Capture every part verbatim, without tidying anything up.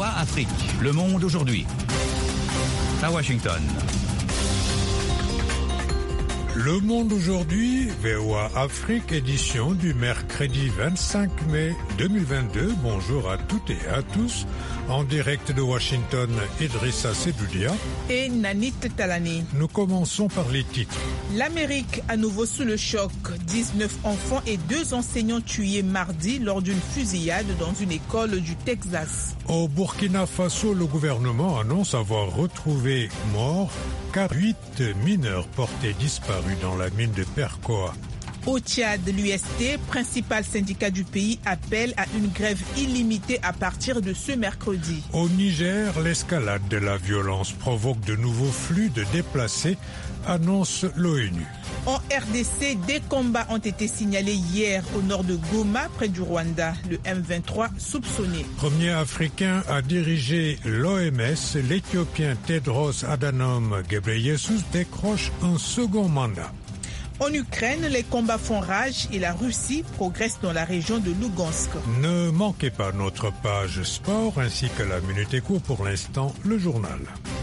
V O A Afrique, Le Monde aujourd'hui. À Washington. Le Monde aujourd'hui, V O A Afrique, édition du mercredi vingt-cinq mai deux mille vingt-deux. Bonjour à toutes et à tous. En direct de Washington, Idrissa Sedoudia et Nanit Talani. Nous commençons par les titres. L'Amérique à nouveau sous le choc. dix-neuf enfants et deux enseignants tués mardi lors d'une fusillade dans une école du Texas. Au Burkina Faso, le gouvernement annonce avoir retrouvé morts quarante-huit mineurs portés disparus dans la mine de Percoa. Au Tchad, l'U S T, principal syndicat du pays, appelle à une grève illimitée à partir de ce mercredi. Au Niger, l'escalade de la violence provoque de nouveaux flux de déplacés, annonce l'ONU. En R D C, des combats ont été signalés hier au nord de Goma, près du Rwanda. Le M vingt-trois soupçonné. Premier Africain à diriger l'O M S, l'Éthiopien Tedros Adhanom Ghebreyesus décroche un second mandat. En Ukraine, les combats font rage et la Russie progresse dans la région de Lugansk. Ne manquez pas notre page sport ainsi que la Minute Éco. Pour l'instant, le journal.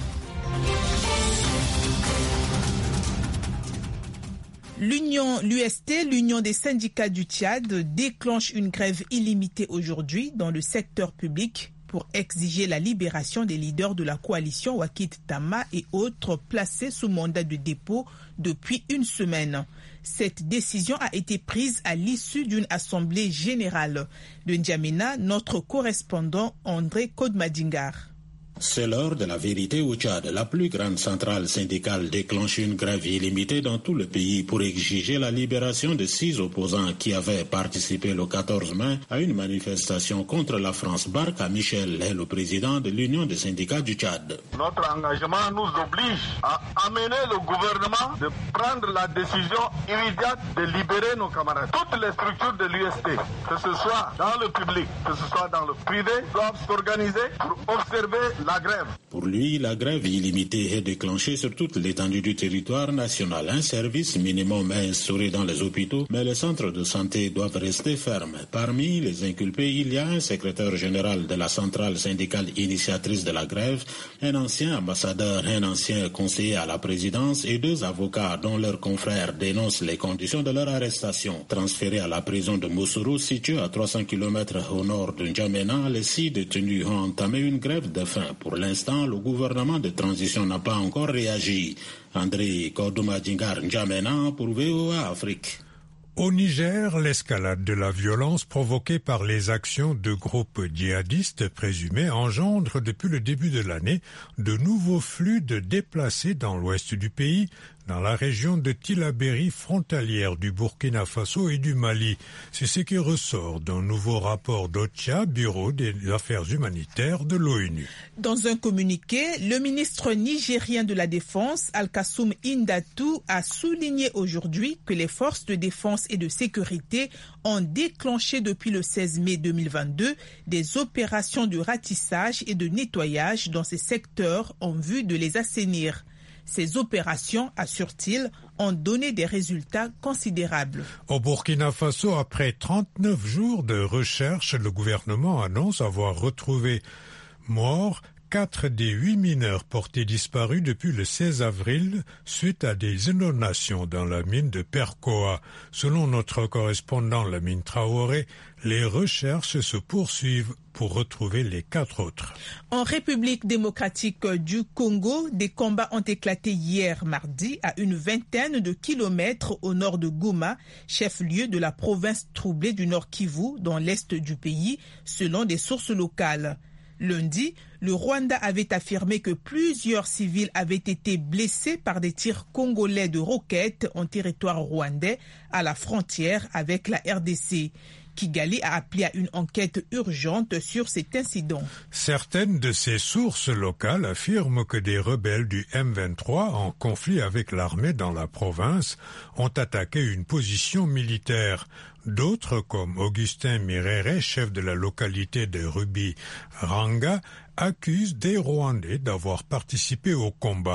L'Union, l'U S T, l'Union des syndicats du Tchad, déclenche une grève illimitée aujourd'hui dans le secteur public pour exiger la libération des leaders de la coalition Wakit Tama et autres placés sous mandat de dépôt depuis une semaine. Cette décision a été prise à l'issue d'une assemblée générale. De N'Djamena, notre correspondant André Kodmadingar. C'est l'heure de la vérité au Tchad. La plus grande centrale syndicale déclenche une grève illimitée dans tout le pays pour exiger la libération de six opposants qui avaient participé le quatorze mai à une manifestation contre la France. Barka Michel est le président de l'Union des syndicats du Tchad. Notre engagement nous oblige à amener le gouvernement de prendre la décision immédiate de libérer nos camarades. Toutes les structures de l'U S T, que ce soit dans le public, que ce soit dans le privé, doivent s'organiser pour observer la grève. Pour lui, la grève illimitée est déclenchée sur toute l'étendue du territoire national. Un service minimum est instauré dans les hôpitaux, mais les centres de santé doivent rester fermes. Parmi les inculpés, il y a un secrétaire général de la centrale syndicale initiatrice de la grève, un ancien ambassadeur, un ancien conseiller à la présidence et deux avocats dont leurs confrères dénoncent les conditions de leur arrestation. Transférés à la prison de Moussoro, située à trois cents kilomètres au nord de N'Djamena, les six détenus ont entamé une grève de faim. Pour l'instant, le gouvernement de transition n'a pas encore réagi. André Kodoumadingar N'Djamena pour V O A Afrique. Au Niger, l'escalade de la violence provoquée par les actions de groupes djihadistes présumés engendre depuis le début de l'année de nouveaux flux de déplacés dans l'ouest du pays, dans la région de Tillabéri, frontalière du Burkina Faso et du Mali. C'est ce qui ressort d'un nouveau rapport d'OCHA, Bureau des affaires humanitaires de l'ONU. Dans un communiqué, le ministre nigérien de la Défense, Al-Kassoum Indatou, a souligné aujourd'hui que les forces de défense et de sécurité ont déclenché depuis le seize mai deux mille vingt-deux des opérations de ratissage et de nettoyage dans ces secteurs en vue de les assainir. Ces opérations, assure-t-il, ont donné des résultats considérables. Au Burkina Faso, après trente-neuf jours de recherche, le gouvernement annonce avoir retrouvé morts quatre des huit mineurs portés disparus depuis le seize avril suite à des inondations dans la mine de Percoa. Selon notre correspondant Lamine Traoré, les recherches se poursuivent pour retrouver les quatre autres. En République démocratique du Congo, des combats ont éclaté hier mardi à une vingtaine de kilomètres au nord de Goma, chef-lieu de la province troublée du Nord Kivu, dans l'est du pays, selon des sources locales. Lundi, le Rwanda avait affirmé que plusieurs civils avaient été blessés par des tirs congolais de roquettes en territoire rwandais à la frontière avec la R D C. Kigali a appelé à une enquête urgente sur cet incident. Certaines de ces sources locales affirment que des rebelles du M vingt-trois en conflit avec l'armée dans la province ont attaqué une position militaire. D'autres, comme Augustin Mirere, chef de la localité de Rubi Ranga, accusent des Rwandais d'avoir participé au combat.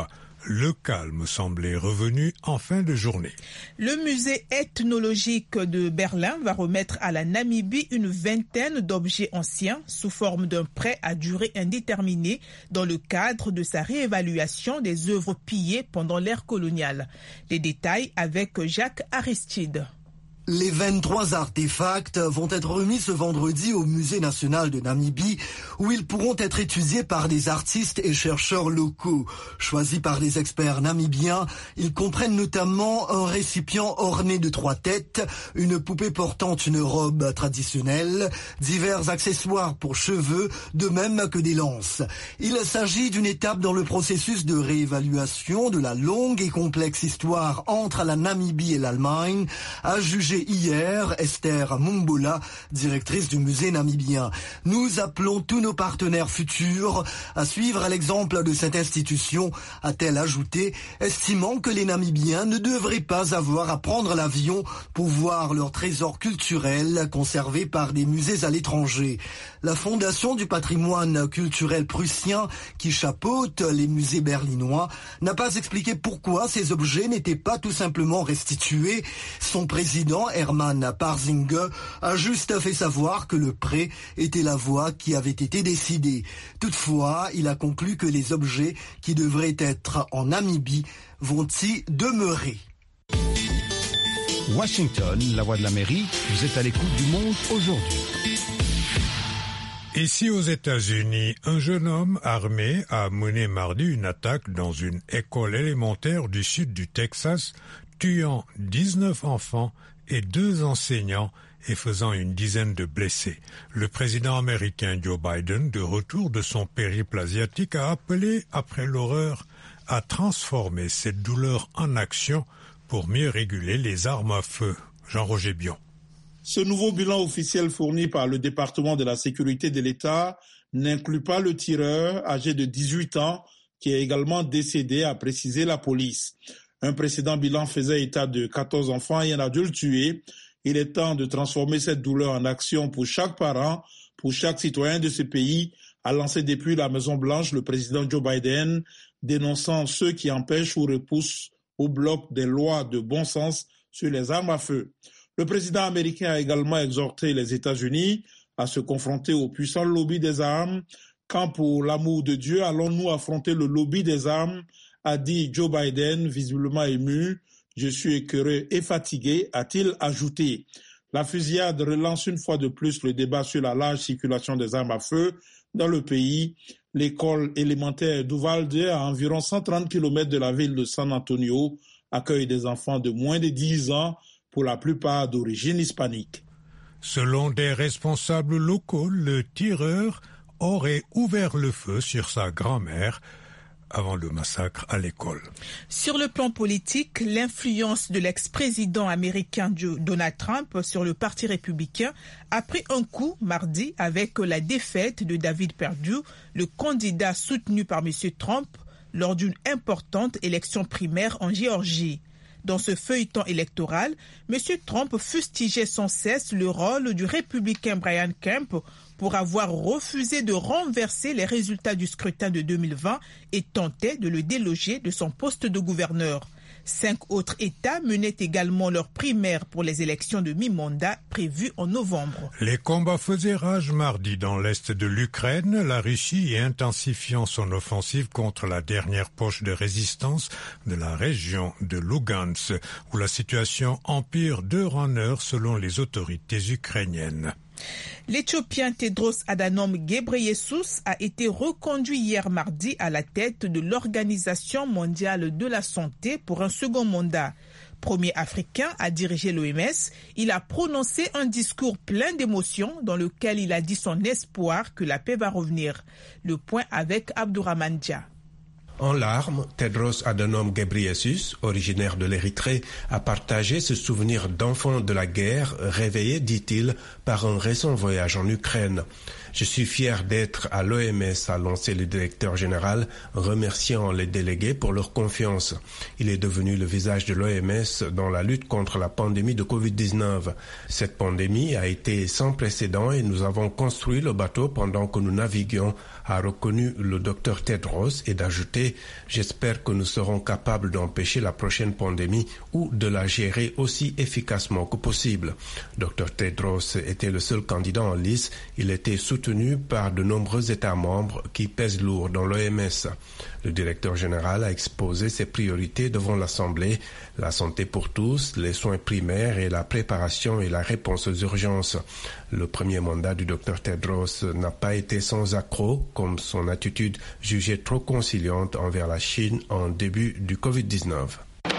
Le calme semblait revenu en fin de journée. Le musée ethnologique de Berlin va remettre à la Namibie une vingtaine d'objets anciens sous forme d'un prêt à durée indéterminée dans le cadre de sa réévaluation des œuvres pillées pendant l'ère coloniale. Les détails avec Jacques Aristide. Les vingt-trois artefacts vont être remis ce vendredi au Musée national de Namibie, où ils pourront être étudiés par des artistes et chercheurs locaux. Choisis par des experts namibiens, ils comprennent notamment un récipient orné de trois têtes, une poupée portant une robe traditionnelle, divers accessoires pour cheveux, de même que des lances. Il s'agit d'une étape dans le processus de réévaluation de la longue et complexe histoire entre la Namibie et l'Allemagne, à juger hier Esther Mumbola, directrice du musée namibien. Nous appelons tous nos partenaires futurs à suivre l'exemple de cette institution, a-t-elle ajouté, estimant que les Namibiens ne devraient pas avoir à prendre l'avion pour voir leurs trésors culturels conservés par des musées à l'étranger. La Fondation du patrimoine culturel prussien, qui chapeaute les musées berlinois, n'a pas expliqué pourquoi ces objets n'étaient pas tout simplement restitués. Son président Hermann Parzinge a juste fait savoir que le prêt était la voie qui avait été décidée. Toutefois, il a conclu que les objets qui devraient être en Namibie vont y demeurer. Washington, la voix de l'Amérique, vous êtes à l'écoute du monde aujourd'hui. Ici aux États-Unis, un jeune homme armé a mené mardi une attaque dans une école élémentaire du sud du Texas, tuant dix-neuf enfants et deux enseignants et faisant une dizaine de blessés. Le président américain Joe Biden, de retour de son périple asiatique, a appelé, après l'horreur, à transformer cette douleur en action pour mieux réguler les armes à feu. Jean-Roger Bion. Ce nouveau bilan officiel fourni par le département de la sécurité de l'État n'inclut pas le tireur âgé de dix-huit ans qui est également décédé, a précisé la police. Un précédent bilan faisait état de quatorze enfants et un adulte tué. Il est temps de transformer cette douleur en action pour chaque parent, pour chaque citoyen de ce pays, a lancé depuis la Maison-Blanche le président Joe Biden, dénonçant ceux qui empêchent ou repoussent ou bloquent des lois de bon sens sur les armes à feu. Le président américain a également exhorté les États-Unis à se confronter au puissant lobby des armes. Quand pour l'amour de Dieu allons-nous affronter le lobby des armes, a dit Joe Biden, visiblement ému. Je suis écœuré et fatigué, a-t-il ajouté. La fusillade relance une fois de plus le débat sur la large circulation des armes à feu dans le pays. L'école élémentaire d'Uvalde, à environ cent trente kilomètres de la ville de San Antonio, accueille des enfants de moins de dix ans, pour la plupart d'origine hispanique. Selon des responsables locaux, le tireur aurait ouvert le feu sur sa grand-mère avant le massacre à l'école. Sur le plan politique, l'influence de l'ex-président américain Donald Trump sur le Parti républicain a pris un coup mardi avec la défaite de David Perdue, le candidat soutenu par M. Trump lors d'une importante élection primaire en Géorgie. Dans ce feuilleton électoral, M. Trump fustigeait sans cesse le rôle du républicain Brian Kemp pour avoir refusé de renverser les résultats du scrutin de deux mille vingt et tentait de le déloger de son poste de gouverneur. Cinq autres États menaient également leur primaire pour les élections de mi-mandat prévues en novembre. Les combats faisaient rage mardi dans l'est de l'Ukraine, la Russie intensifiant son offensive contre la dernière poche de résistance de la région de Lugansk, où la situation empire d'heure en heure selon les autorités ukrainiennes. L'Éthiopien Tedros Adhanom Ghebreyesus a été reconduit hier mardi à la tête de l'Organisation mondiale de la santé pour un second mandat. Premier Africain à diriger l'O M S, il a prononcé un discours plein d'émotions dans lequel il a dit son espoir que la paix va revenir. Le point avec Abdourahmane Dia. En larmes, Tedros Adhanom Ghebreyesus, originaire de l'Érythrée, a partagé ce souvenir d'enfant de la guerre, réveillé, dit-il, par un récent voyage en Ukraine. Je suis fier d'être à l'O M S, a lancé le directeur général, remerciant les délégués pour leur confiance. Il est devenu le visage de l'O M S dans la lutte contre la pandémie de covid dix-neuf. Cette pandémie a été sans précédent et nous avons construit le bateau pendant que nous naviguions, a reconnu le docteur Tedros, et d'ajouter décidé. J'espère que nous serons capables d'empêcher la prochaine pandémie ou de la gérer aussi efficacement que possible. docteur Tedros était le seul candidat en lice. Il était soutenu par de nombreux États membres qui pèsent lourd dans l'O M S. Le directeur général a exposé ses priorités devant l'Assemblée, la santé pour tous, les soins primaires et la préparation et la réponse aux urgences. Le premier mandat du docteur Tedros n'a pas été sans accroc, comme son attitude jugée trop conciliante envers la Chine en début du covid dix-neuf.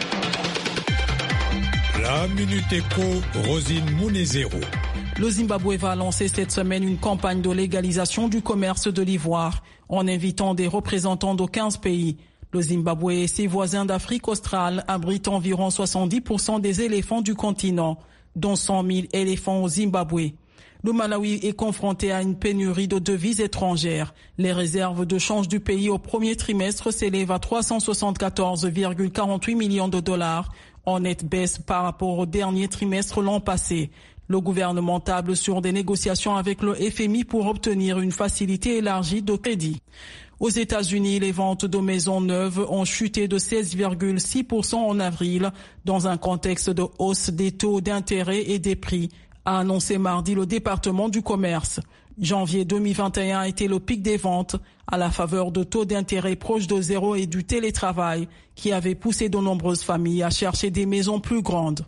La Minute Éco, Rosine Mounezero. Le Zimbabwe va lancer cette semaine une campagne de légalisation du commerce de l'ivoire en invitant des représentants de quinze pays. Le Zimbabwe et ses voisins d'Afrique australe abritent environ soixante-dix pour cent des éléphants du continent, dont cent mille éléphants au Zimbabwe. Le Malawi est confronté à une pénurie de devises étrangères. Les réserves de change du pays au premier trimestre s'élèvent à trois cent soixante-quatorze virgule quarante-huit millions de dollars, en nette baisse par rapport au dernier trimestre l'an passé. Le gouvernement table sur des négociations avec le F M I pour obtenir une facilité élargie de crédit. Aux États-Unis, les ventes de maisons neuves ont chuté de seize virgule six pour cent en avril, dans un contexte de hausse des taux d'intérêt et des prix, a annoncé mardi le département du commerce. Janvier deux mille vingt et un a été le pic des ventes à la faveur de taux d'intérêt proches de zéro et du télétravail qui avait poussé de nombreuses familles à chercher des maisons plus grandes.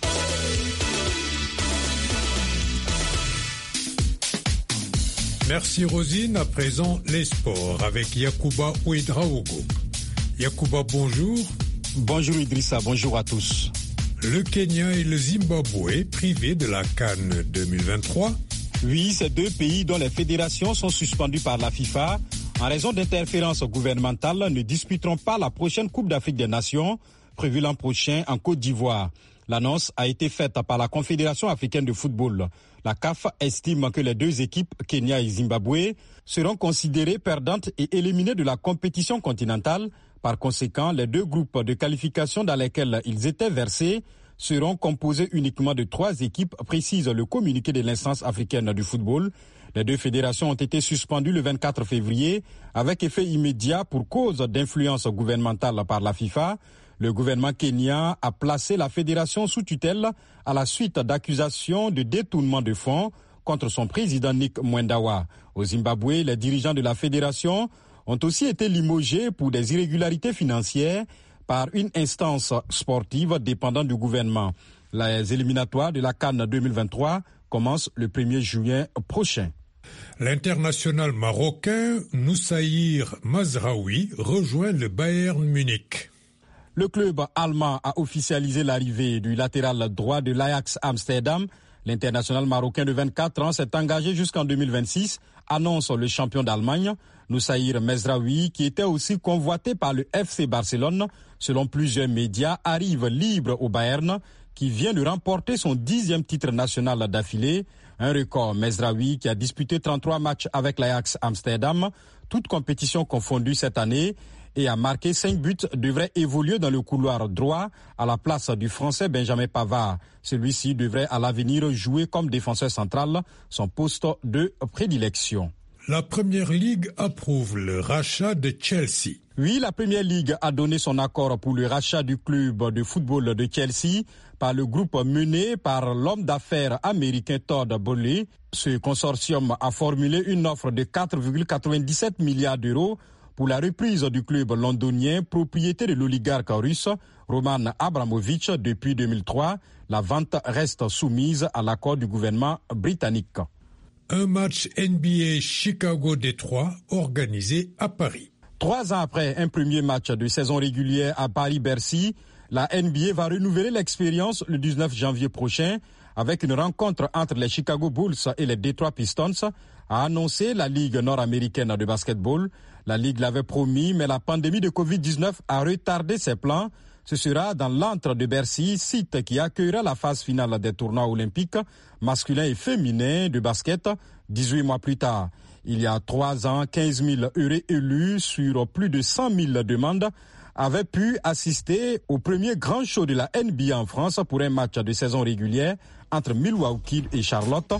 Merci Rosine. À présent, les sports avec Yacouba Ouedraogo. Yacouba, bonjour. Bonjour Idrissa, bonjour à tous. Le Kenya et le Zimbabwe privés de la CAN deux mille vingt-trois. Oui, ces deux pays dont les fédérations sont suspendues par la FIFA en raison d'interférences gouvernementales ne disputeront pas la prochaine Coupe d'Afrique des Nations prévue l'an prochain en Côte d'Ivoire. L'annonce a été faite par la Confédération africaine de football. La C A F estime que les deux équipes, Kenya et Zimbabwe, seront considérées perdantes et éliminées de la compétition continentale. Par conséquent, les deux groupes de qualification dans lesquels ils étaient versés seront composés uniquement de trois équipes, précise le communiqué de l'instance africaine du football. Les deux fédérations ont été suspendues le vingt-quatre février avec effet immédiat pour cause d'influence gouvernementale par la FIFA. Le gouvernement kenyan a placé la fédération sous tutelle à la suite d'accusations de détournement de fonds contre son président Nick Mwendawa. Au Zimbabwe, les dirigeants de la fédération ont aussi été limogés pour des irrégularités financières par une instance sportive dépendant du gouvernement. Les éliminatoires de la CAN deux mille vingt-trois commencent le premier juin prochain. L'international marocain Noussaïr Mazraoui rejoint le Bayern Munich. Le club allemand a officialisé l'arrivée du latéral droit de l'Ajax Amsterdam. L'international marocain de vingt-quatre ans s'est engagé jusqu'en deux mille vingt-six, annonce le champion d'Allemagne. Noussaïr Mazraoui, qui était aussi convoité par le F C Barcelone, selon plusieurs médias, arrive libre au Bayern, qui vient de remporter son dixième titre national d'affilée. Un record. Mazraoui, qui a disputé trente-trois matchs avec l'Ajax Amsterdam, toutes compétitions confondues cette année, et a marqué cinq buts, devrait évoluer dans le couloir droit à la place du Français Benjamin Pavard. Celui-ci devrait à l'avenir jouer comme défenseur central, son poste de prédilection. La Première Ligue approuve le rachat de Chelsea. Oui, la Première Ligue a donné son accord pour le rachat du club de football de Chelsea par le groupe mené par l'homme d'affaires américain Todd Boehly. Ce consortium a formulé une offre de quatre virgule quatre-vingt-dix-sept milliards d'euros pour la reprise du club londonien, propriété de l'oligarque russe Roman Abramovich depuis deux mille trois. La vente reste soumise à l'accord du gouvernement britannique. Un match N B A Chicago-Détroit organisé à Paris. Trois ans après un premier match de saison régulière à Paris-Bercy, la N B A va renouveler l'expérience le dix-neuf janvier prochain avec une rencontre entre les Chicago Bulls et les Detroit Pistons, a annoncé la Ligue nord-américaine de basketball. La Ligue l'avait promis, mais la pandémie de covid dix-neuf a retardé ses plans. Ce sera dans l'antre de Bercy, site qui accueillera la phase finale des tournois olympiques masculins et féminins de basket dix-huit mois plus tard. Il y a trois ans, quinze mille heureux élus sur plus de cent mille demandes avaient pu assister au premier grand show de la N B A en France pour un match de saison régulière entre Milwaukee et Charlotte.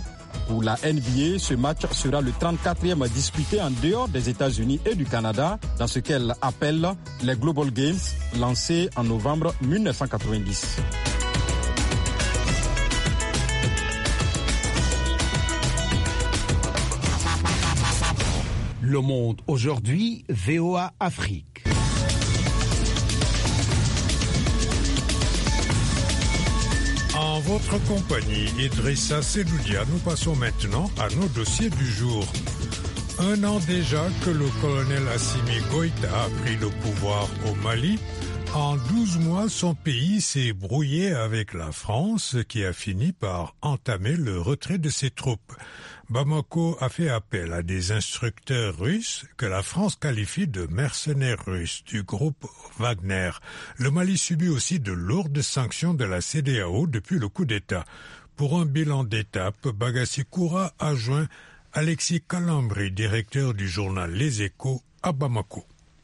Pour la N B A, ce match sera le trente-quatrième disputé en dehors des États-Unis et du Canada, dans ce qu'elle appelle les Global Games, lancés en novembre mille neuf cent quatre-vingt-dix. Le Monde aujourd'hui, V O A Afrique. En votre compagnie, Idrissa Seloudia, nous passons maintenant à nos dossiers du jour. Un an déjà que le colonel Assimi Goïta a pris le pouvoir au Mali. En douze mois, son pays s'est brouillé avec la France, qui a fini par entamer le retrait de ses troupes. Bamako a fait appel à des instructeurs russes que la France qualifie de mercenaires russes du groupe Wagner. Le Mali subit aussi de lourdes sanctions de la C E D E A O depuis le coup d'État. Pour un bilan d'étape, Bagassi Koura a joint Alexis Calambri, directeur du journal Les Échos à Bamako.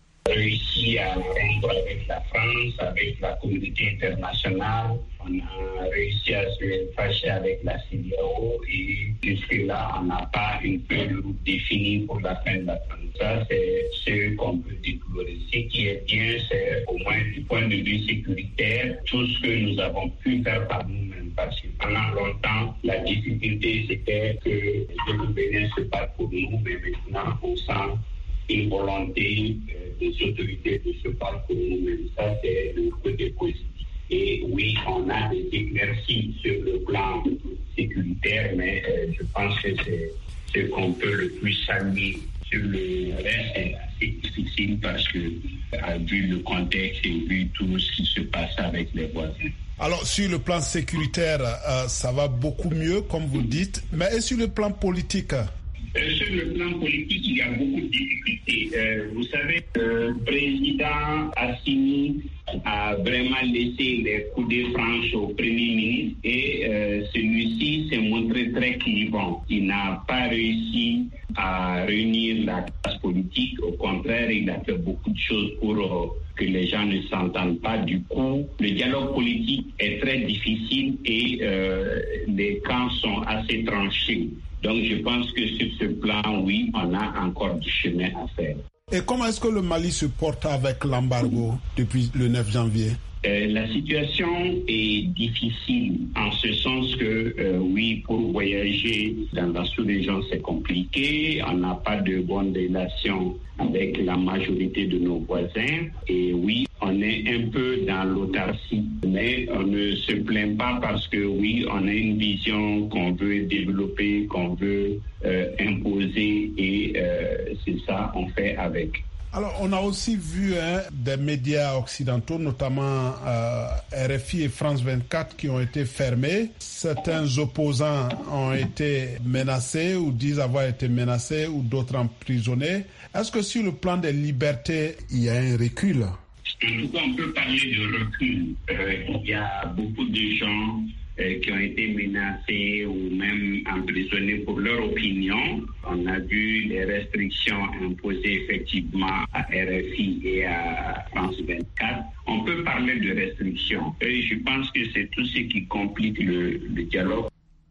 Réussi à rompre avec la France, avec la communauté internationale. On a réussi à se fâcher avec la C E D E A O et jusque-là, on n'a pas une feuille de route définie pour la fin de la France. Ça, c'est ce qu'on peut déplorer. Ce qui est bien, c'est au moins du point de vue sécuritaire, tout ce que nous avons pu faire par nous-mêmes. Parce que pendant longtemps, la difficulté, c'était que le gouvernement se bat pour nous, mais maintenant, on sent une volonté euh, des autorités de se battre pour nous-mêmes. Ça, c'est le côté positif. Et oui, on a des éclaircies sur le plan sécuritaire, mais euh, je pense que c'est ce qu'on peut le plus saluer. Sur le reste, c'est assez difficile parce que, euh, vu le contexte et vu tout ce qui se passe avec les voisins. Alors, sur le plan sécuritaire, euh, ça va beaucoup mieux, comme vous dites, mais et sur le plan politique? Euh, sur le plan politique, il y a beaucoup de difficultés. Euh, vous savez, le président Assimi a vraiment laissé les coudées franches au Premier ministre et euh, celui-ci s'est montré très clivant. Il n'a pas réussi à réunir la classe politique. Au contraire, il a fait beaucoup de choses pour euh, que les gens ne s'entendent pas. Du coup, le dialogue politique est très difficile et euh, les camps sont assez tranchés. Donc, je pense que sur ce plan, oui, on a encore du chemin à faire. Et comment est-ce que le Mali se porte avec l'embargo depuis le neuf janvier? Euh, la situation est difficile en ce sens que, euh, oui, pour voyager dans la sous-région, c'est compliqué. On n'a pas de bonnes relations avec la majorité de nos voisins. Et oui, on est un peu dans l'autarcie. Mais on ne se plaint pas parce que, oui, on a une vision qu'on veut développer, qu'on veut euh, imposer. Et euh, c'est ça, on fait avec. Alors, on a aussi vu hein, des médias occidentaux, notamment euh, R F I et France vingt-quatre, qui ont été fermés. Certains opposants ont été menacés ou disent avoir été menacés ou d'autres emprisonnés. Est-ce que sur le plan des libertés, il y a un recul? En tout cas, on peut parler de recul. Euh, il y a beaucoup de gens euh, qui ont été menacés ou même emprisonnés pour leur opinion. On a vu les restrictions imposées effectivement à R F I et à France vingt-quatre. On peut parler de restrictions. Et je pense que c'est tout ce qui complique le, le dialogue.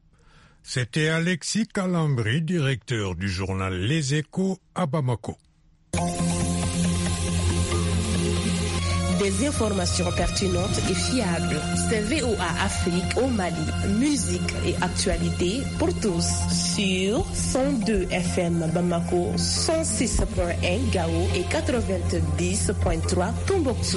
C'était Alexis Calambri, directeur du journal Les Échos à Bamako. Des informations pertinentes et fiables. C'est V O A Afrique au Mali. Musique et actualité pour tous. Sur cent deux F M Bamako, cent six point un Gao et quatre-vingt-dix point trois Tombouctou.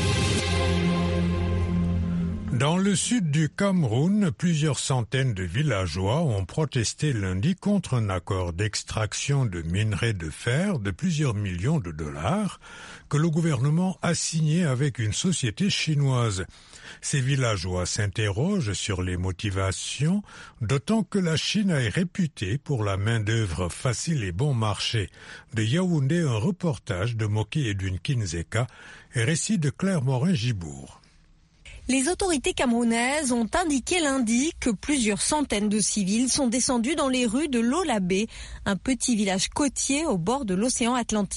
Dans le sud du Cameroun, plusieurs centaines de villageois ont protesté lundi contre un accord d'extraction de minerais de fer de plusieurs millions de dollars que le gouvernement a signé avec une société chinoise. Ces villageois s'interrogent sur les motivations, d'autant que la Chine est réputée pour la main-d'œuvre facile et bon marché. De Yaoundé, un reportage de Moki Edwin Kinzeka et récit de Claire Morin-Gibourg. Les autorités camerounaises ont indiqué lundi que plusieurs centaines de civils sont descendus dans les rues de Lolabé, un petit village côtier au bord de l'océan Atlantique.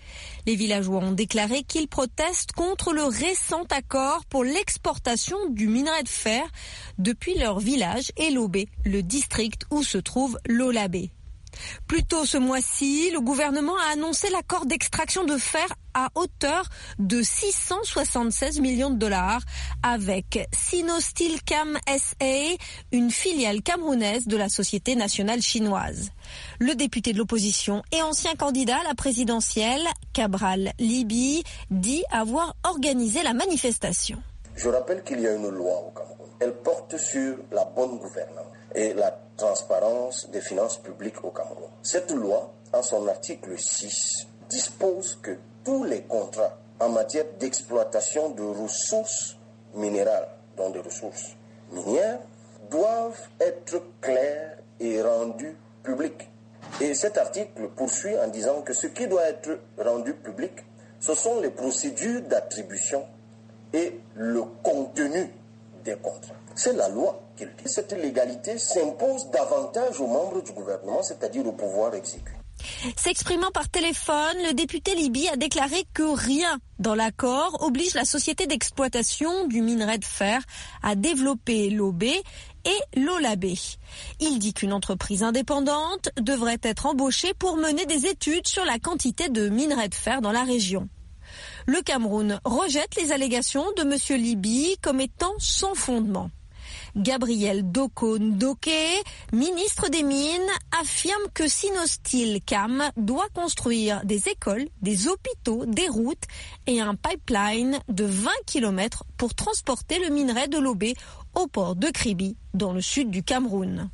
Les villageois ont déclaré qu'ils protestent contre le récent accord pour l'exportation du minerai de fer depuis leur village et Lobé, le district où se trouve l'Olabé. Plus tôt ce mois-ci, le gouvernement a annoncé l'accord d'extraction de fer à hauteur de six cent soixante-seize millions de dollars avec Sinosteel Cam S A, une filiale camerounaise de la société nationale chinoise. Le député de l'opposition et ancien candidat à la présidentielle, Cabral Libi, dit avoir organisé la manifestation. Je rappelle qu'il y a une loi au Cameroun. Elle porte sur la bonne gouvernance et la transparence des finances publiques au Cameroun. Cette loi, en son article six, dispose que tous les contrats en matière d'exploitation de ressources minérales, dont des ressources minières, doivent être clairs et rendus publics. Et cet article poursuit en disant que ce qui doit être rendu public, ce sont les procédures d'attribution et le contenu des contrats. C'est la loi qui le dit. Cette légalité s'impose davantage aux membres du gouvernement, c'est-à-dire au pouvoir exécutif. S'exprimant par téléphone, le député Libi a déclaré que rien dans l'accord oblige la société d'exploitation du minerai de fer à développer l'Obé et l'Olabé. Il dit qu'une entreprise indépendante devrait être embauchée pour mener des études sur la quantité de minerai de fer dans la région. Le Cameroun rejette les allégations de M. Libi comme étant sans fondement. Gabriel Doko-Ndoke, ministre des Mines, affirme que Sinosteel Cam doit construire des écoles, des hôpitaux, des routes et un pipeline de vingt kilomètres pour transporter le minerai de l'Obé au port de Kribi, dans le sud du Cameroun.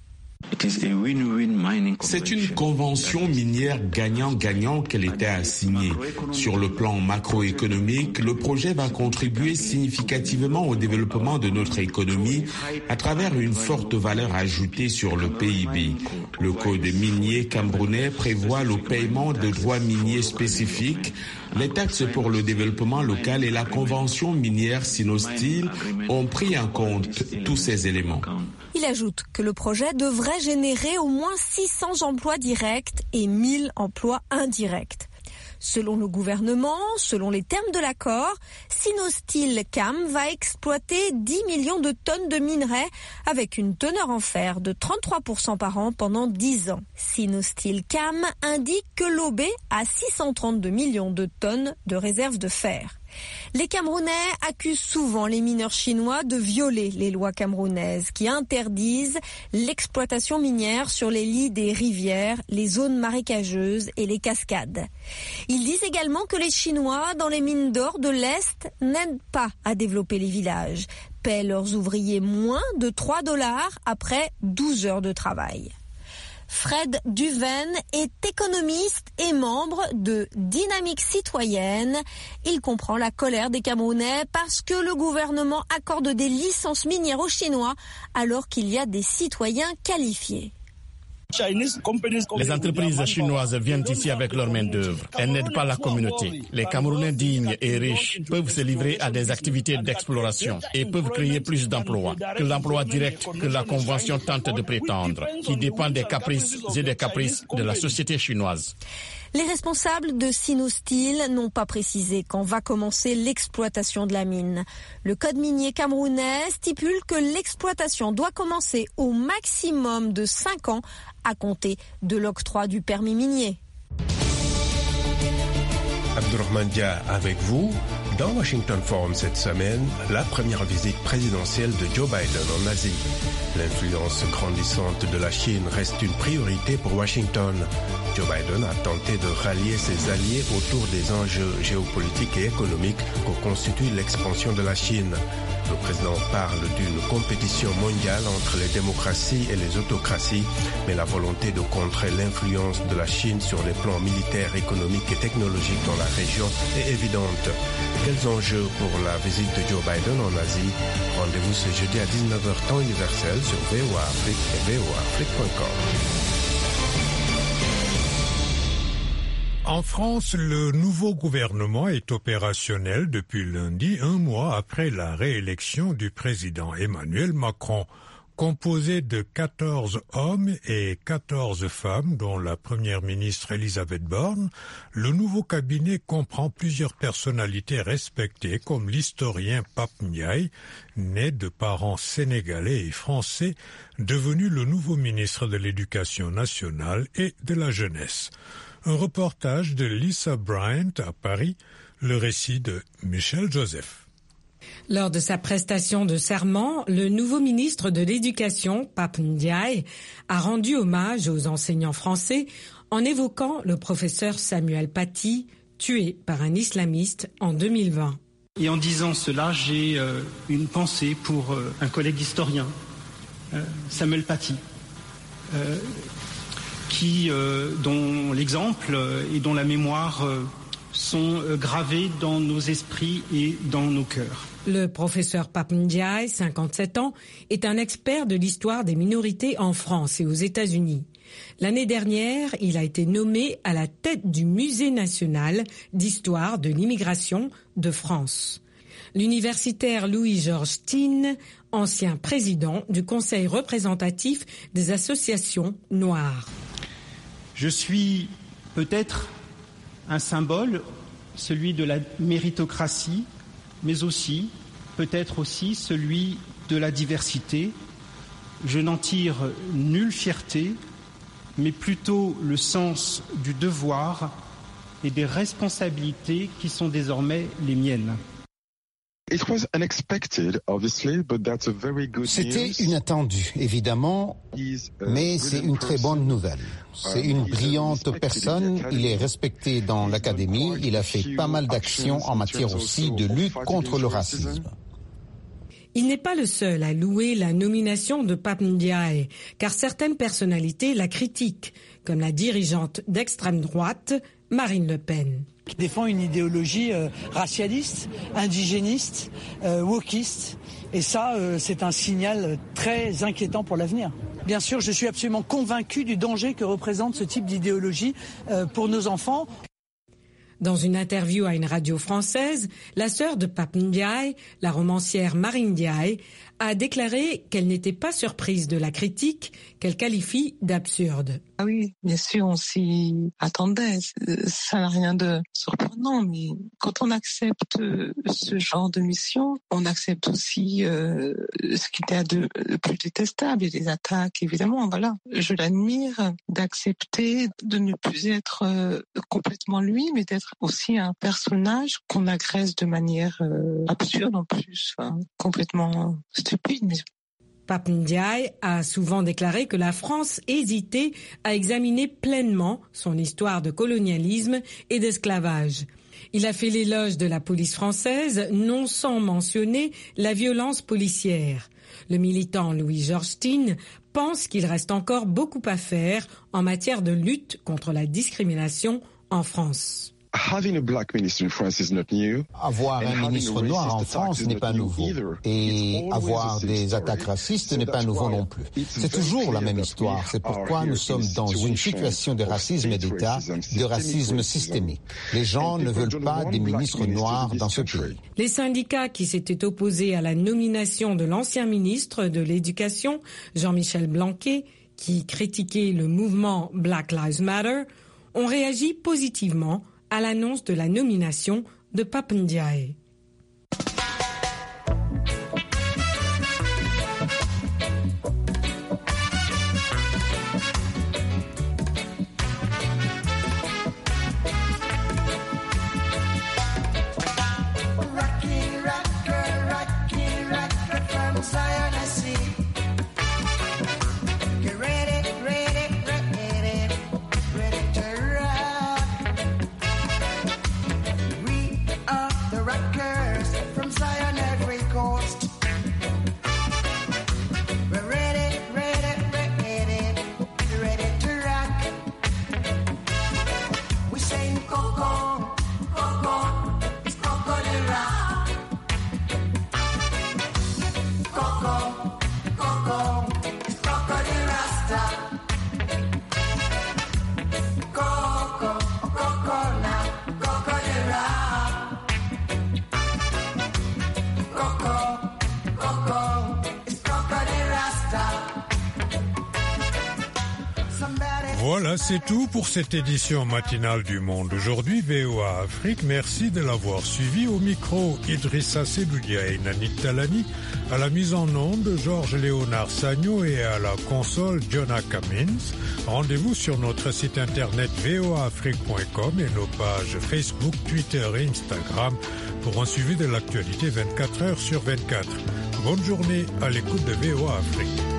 C'est une convention minière gagnant-gagnant qu'elle était à signer. Sur le plan macroéconomique, le projet va contribuer significativement au développement de notre économie à travers une forte valeur ajoutée sur le P I B. Le code minier camerounais prévoit le paiement de droits miniers spécifiques. Les taxes pour le développement local et la convention minière Sinosteel ont pris en compte tous ces éléments. Il ajoute que le projet devrait générer au moins six cents emplois directs et mille emplois indirects. Selon le gouvernement, selon les termes de l'accord, Sinosteel Cam va exploiter dix millions de tonnes de minerais avec une teneur en fer de trente-trois pour cent par an pendant dix ans. Sinosteel Cam indique que l'Obé a six cent trente-deux millions de tonnes de réserves de fer. Les Camerounais accusent souvent les mineurs chinois de violer les lois camerounaises qui interdisent l'exploitation minière sur les lits des rivières, les zones marécageuses et les cascades. Ils disent également que les Chinois, dans les mines d'or de l'Est, n'aident pas à développer les villages, paient leurs ouvriers moins de trois dollars après douze heures de travail. Fred Duven est économiste et membre de Dynamique Citoyenne. Il comprend la colère des Camerounais parce que le gouvernement accorde des licences minières aux Chinois alors qu'il y a des citoyens qualifiés. Les entreprises chinoises viennent ici avec leur main-d'œuvre. Elles n'aident pas la communauté. Les Camerounais dignes et riches peuvent se livrer à des activités d'exploration et peuvent créer plus d'emplois que l'emploi direct que la Convention tente de prétendre, qui dépend des caprices et des caprices de la société chinoise. Les responsables de Sinosteel n'ont pas précisé quand va commencer l'exploitation de la mine. Le code minier camerounais stipule que l'exploitation doit commencer au maximum de cinq ans à compter de l'octroi du permis minier. Abdourahmane Dia avec vous. Dans Washington Forum cette semaine, la première visite présidentielle de Joe Biden en Asie. L'influence grandissante de la Chine reste une priorité pour Washington. Joe Biden a tenté de rallier ses alliés autour des enjeux géopolitiques et économiques que constitue l'expansion de la Chine. Le président parle d'une compétition mondiale entre les démocraties et les autocraties, mais la volonté de contrer l'influence de la Chine sur les plans militaires, économiques et technologiques dans la région est évidente. Quels enjeux pour la visite de Joe Biden en Asie? Rendez-vous ce jeudi à dix-neuf heures temps universel sur V O A Afrique et V O A Afrique point com. En France, le nouveau gouvernement est opérationnel depuis lundi, un mois après la réélection du président Emmanuel Macron. Composé de quatorze hommes et quatorze femmes, dont la première ministre Elisabeth Borne, le nouveau cabinet comprend plusieurs personnalités respectées comme l'historien Pape Ndiaye, né de parents sénégalais et français, devenu le nouveau ministre de l'Éducation nationale et de la jeunesse. Un reportage de Lisa Bryant à Paris, le récit de Michel Joseph. Lors de sa prestation de serment, le nouveau ministre de l'Éducation, Pape Ndiaye, a rendu hommage aux enseignants français en évoquant le professeur Samuel Paty, tué par un islamiste en deux mille vingt. Et en disant cela, j'ai euh, une pensée pour euh, un collègue historien, euh, Samuel Paty, euh, qui, euh, dont l'exemple et dont la mémoire euh, sont euh, gravés dans nos esprits et dans nos cœurs. Le professeur Pape Ndiaye, cinquante-sept ans, est un expert de l'histoire des minorités en France et aux États-Unis. L'année dernière, il a été nommé à la tête du Musée national d'histoire de l'immigration de France. L'universitaire Louis-Georges Tine, ancien président du Conseil représentatif des associations noires. Je suis peut-être un symbole, celui de la méritocratie, mais aussi, peut-être aussi, celui de la diversité. Je n'en tire nulle fierté, mais plutôt le sens du devoir et des responsabilités qui sont désormais les miennes. C'était inattendu, évidemment, mais c'est une très bonne nouvelle. C'est une brillante personne, il est respecté dans l'académie, il a fait pas mal d'actions en matière aussi de lutte contre le racisme. Il n'est pas le seul à louer la nomination de Pape Ndiaye, car certaines personnalités la critiquent, comme la dirigeante d'extrême droite, Marine Le Pen. Qui défend une idéologie euh, racialiste, indigéniste, euh, wokiste. Et ça, euh, c'est un signal très inquiétant pour l'avenir. Bien sûr, je suis absolument convaincu du danger que représente ce type d'idéologie euh, pour nos enfants. Dans une interview à une radio française, la sœur de Pape Ndiaye, la romancière Marine Ndiaye, a déclaré qu'elle n'était pas surprise de la critique qu'elle qualifie d'absurde. Ah oui, bien sûr, on s'y attendait. Ça n'a rien de surprenant, mais quand on accepte ce genre de mission, on accepte aussi euh, ce qui était de, de plus détestable, et des attaques, évidemment. Voilà, je l'admire d'accepter de ne plus être euh, complètement lui, mais d'être aussi un personnage qu'on agresse de manière euh, absurde en plus, hein, complètement stupide. Mais... Pape Ndiaye a souvent déclaré que la France hésitait à examiner pleinement son histoire de colonialisme et d'esclavage. Il a fait l'éloge de la police française, non sans mentionner la violence policière. Le militant Louis-Georges Tine pense qu'il reste encore beaucoup à faire en matière de lutte contre la discrimination en France. Avoir un ministre noir en France n'est pas nouveau. Et avoir des attaques racistes n'est pas nouveau non plus. C'est toujours la même histoire. C'est pourquoi nous sommes dans une situation de racisme d'État, de racisme systémique. Les gens ne veulent pas des ministres noirs dans ce pays. Les syndicats qui s'étaient opposés à la nomination de l'ancien ministre de l'Éducation, Jean-Michel Blanquer, qui critiquait le mouvement Black Lives Matter, ont réagi positivement à l'annonce de la nomination de Pape Ndiaye. Rock Voilà, c'est tout pour cette édition matinale du Monde. Aujourd'hui, V O A Afrique, merci de l'avoir suivi. Au micro, Idrissa Sedoudia et Nanit Talani. À la mise en onde, Georges Léonard Sagno et à la console, Jonah Cummins. Rendez-vous sur notre site internet v o a afrique point com et nos pages Facebook, Twitter et Instagram pour un suivi de l'actualité vingt-quatre heures sur vingt-quatre. Bonne journée à l'écoute de V O A Afrique.